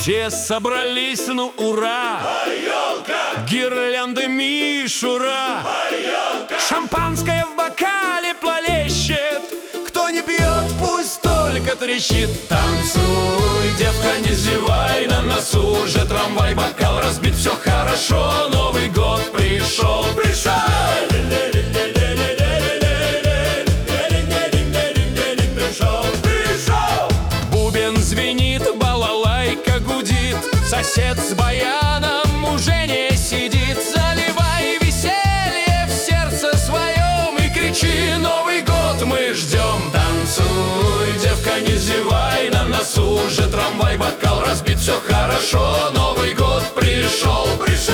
Все собрались, ну ура! Гирлянды мишура, шампанское в бокале плещет. Кто не пьет, пусть только трещит. Танцуй, девка, не зевай, на носу уже трамвай, бокал разбит, все хорошо, Новый год пришел, пришел. Бубен звенит, балалайка гудит, сосед с баяном уже не сидит. Заливай веселье в сердце своем и кричи: Новый год мы ждем. Танцуй, девка, не зевай, на носу уже трамвай, бокал разбит, все хорошо, Новый год пришел, пришел.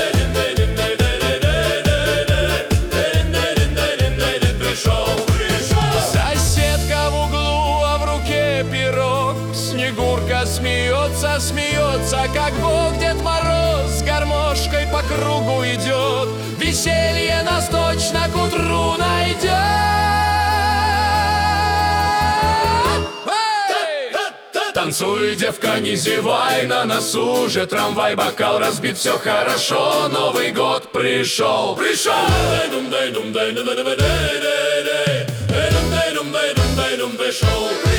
Соседка в углу, а в руке пирог. Снегурка смеется, смеется, как бог Дед Мороз. С гармошкой по кругу идет, веселье нас точно к утру найдет. Танцуй, девка, не зевай, на носу уже трамвай, бокал разбит, все хорошо, Новый год пришел, пришел. Пришел.